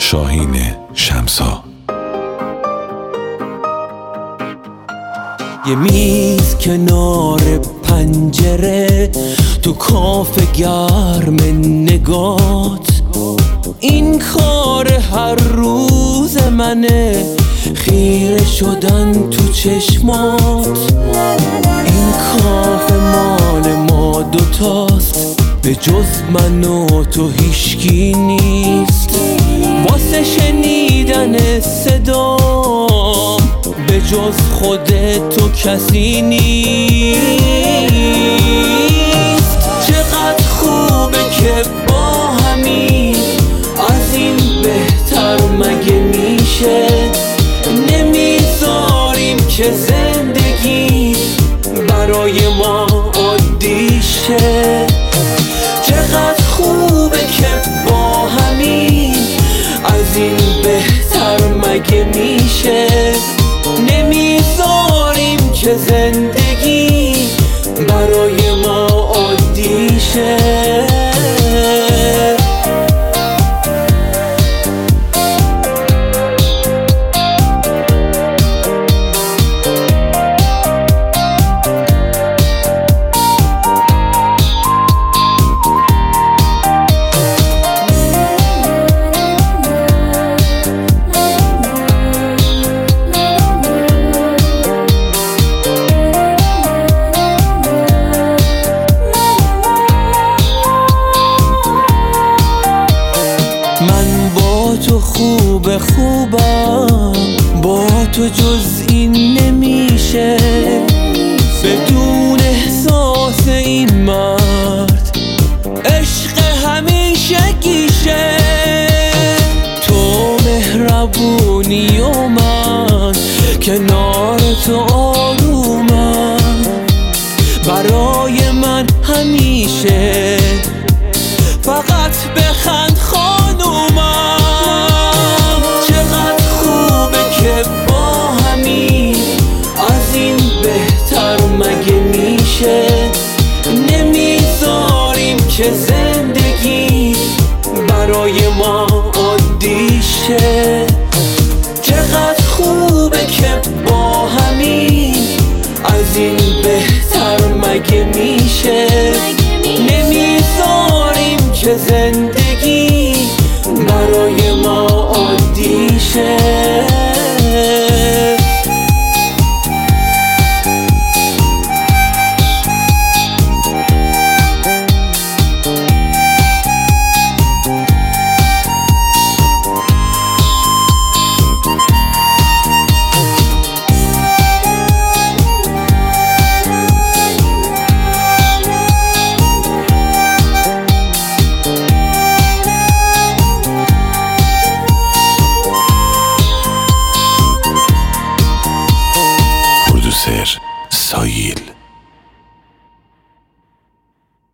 شاهین شمسا. یه میز کنار پنجره تو کافه گرم نگات، این کار هر روز منه، خیره شدن تو چشمات. این کافه مال ما دوتاست، به جز من و تو هیچکی نیست. واسه شنیدن صدام به جز خودت تو کسی نیست. چقدر خوبه که با همین، از این بهتر مگه میشه؟ نمیذاریم که زندگی برای ما عادی شه. چقدر خوبه که با همین، از این بهتر مگه میشه؟ نمیذاریم که زندگی برای ما عادی شه. من با تو خوبم، با تو جز این نمیشه. بدون احساس این مرد عشق همیشه گیشه. تو مهربونی و من کنار تو آرومم، برای من همیشه فقط بخند خانومم. چقدر خوبه که با همین، از این بهتر مگه میشه؟ نمیذاریم که زندگی برای ما عادی شه. چقدر خوبه که با همین، از این بهتر مگه میشه؟ نمیذاریم که زندگی